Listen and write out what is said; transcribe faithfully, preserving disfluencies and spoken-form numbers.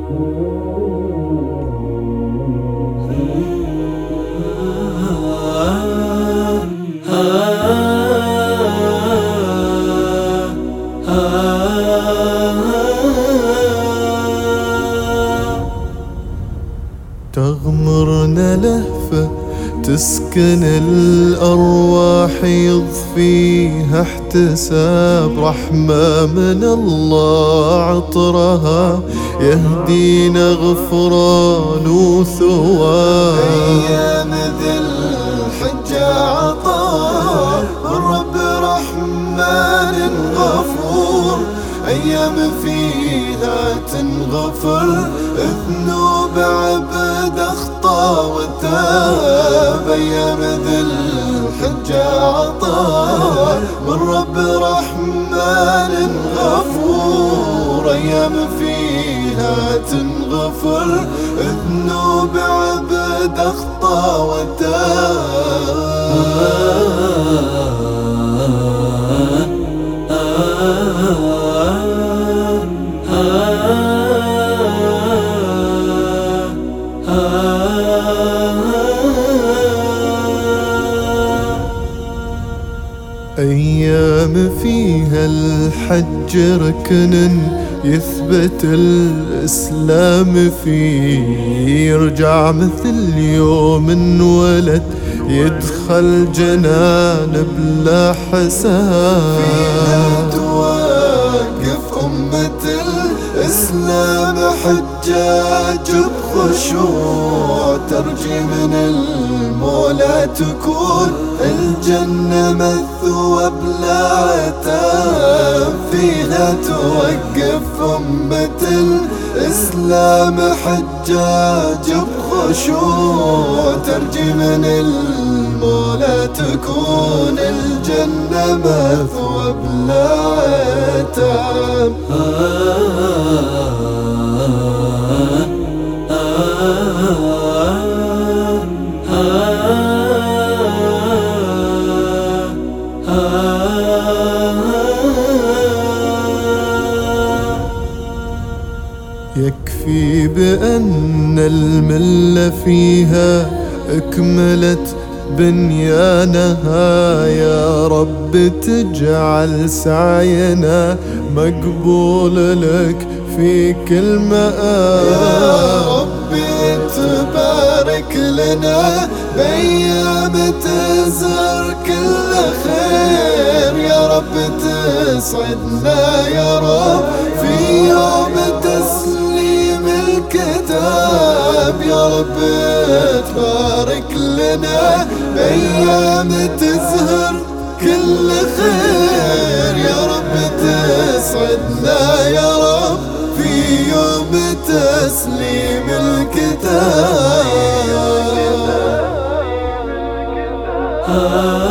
تغمرنا لهفة تسكن الأرواح، يضفيها احتساب رحمة من الله عطرها، يهدينا غفران وثواب. أيام ذي الحجة عطاء الرب رحمن غفور، أيام فيها تنغفر ذنوب عبد أخطأ وتاب. أيام ذي الحجة عطاء من رب رحمن غفور، أيام فيها تنغفر ذنوب عبد أخطأ وتاب. أيام فيها الحج ركن يثبت الإسلام فيه، يرجع مثل يوم انولد يدخل جنان بلا حساب. فيها توقف أمة الإسلام حجاج بخشوع، ترجي من المولى تكون الجنة مثوى بلا عتاب. فيها توقف أمة الإسلام حجاج بخشوع، ترجي من المولى تكون الجنة مثوى بلا عتاب. يكفي بأن الملة فيها اكملت بنيانها، يا رب تجعل سعينا مقبول لك في كل مآب. يا ربي تبارك لنا بأيام تزهر كل خير، يا رب تسعدنا يا رب في يوم تسليم الكتاب. يا رب تبارك لنا بأيام تزهر كل خير، يا رب تسعدنا يا رب في يوم تسليم الكتاب.